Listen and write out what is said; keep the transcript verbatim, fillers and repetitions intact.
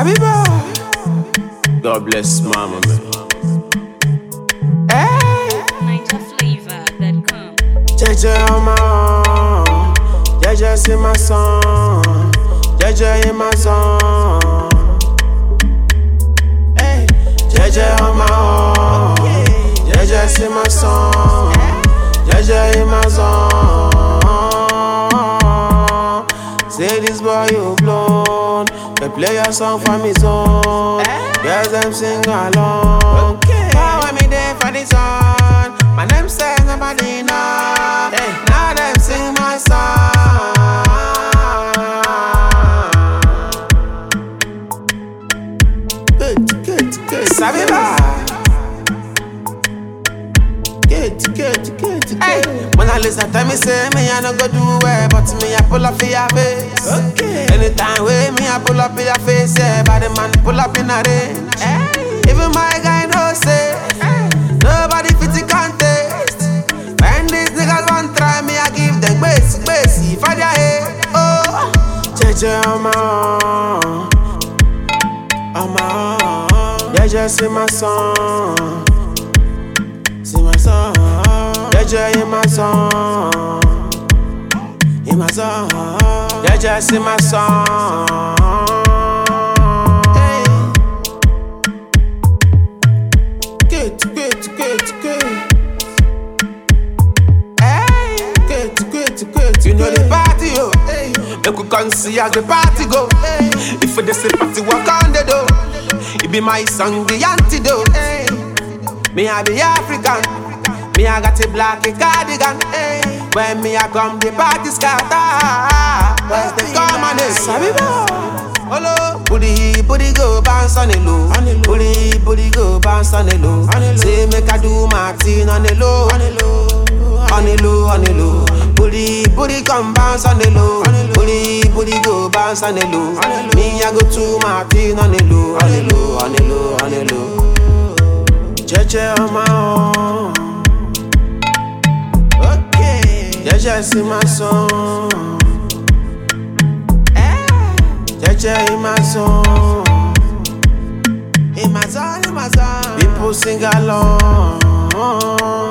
Sabiba. God bless mama, man. Hey. Ninja flavor that come. Jeje on my own. Jeje see my song. Jeje in my song. Hey. Jeje on my own. Jeje see my song. Jeje in my song. Say this boy you blown. They play your song for me zone. Girls them sing along. Power me there for the song. My name says nobody know. Now them sing my song. Good, good, good. Sabiba. Good, good, good, good. When I listen to me say me I no go do well, but me I pull up for your face. Okay. Anytime with me I pull up in your face, yeah. But the man pull up in a range. Hey. Even my guy no say. Hey. Nobody fit the contest. When these niggas want try me, I give them base, base for their head. Oh, Jeje on my own, on my own. Jeje see my song, see my song. Jeje in my song, in my song. Jeje see my song. Hey. Good, good, good, good. Hey. Good, good, good. You know the party, yo. Hey. Make we come see as the party go. Hey. If we just say party walk on the door, it be my song, the antidote. Hey. Me I be African. Me I got a black cardigan. Hey. When me I come, the party scatter. Where's the common name? Sabiba. Hello. Booty, booty go bounce on the low. Booty, booty go bounce on the low. Say make I do my thing on the low. On the low, on the low. Booty, booty come bounce on the low. Booty, booty go bounce on the low. Me I go to my thing on the low. On the low, on the low, on the low. Jeje on my own. Jeje see my song. Jeje in my song. In my song, in my song. People sing along.